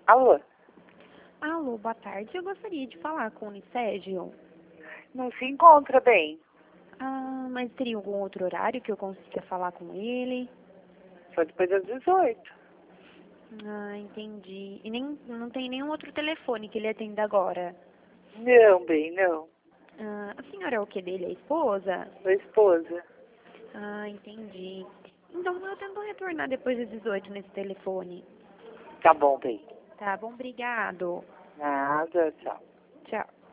Alô? Alô, boa tarde. Eu gostaria de falar com o Nicésio. Não se encontra bem. Mas teria algum outro horário que eu consiga falar com ele? Só depois das 18. Entendi. E não tem nenhum outro telefone que ele atenda agora? Não, bem, não. A senhora é o que dele? A esposa? Sua esposa. Entendi. Então eu tento retornar depois das 18 nesse telefone. Tá bom, bem. Tá bom, obrigado. Nada, tchau. Tchau.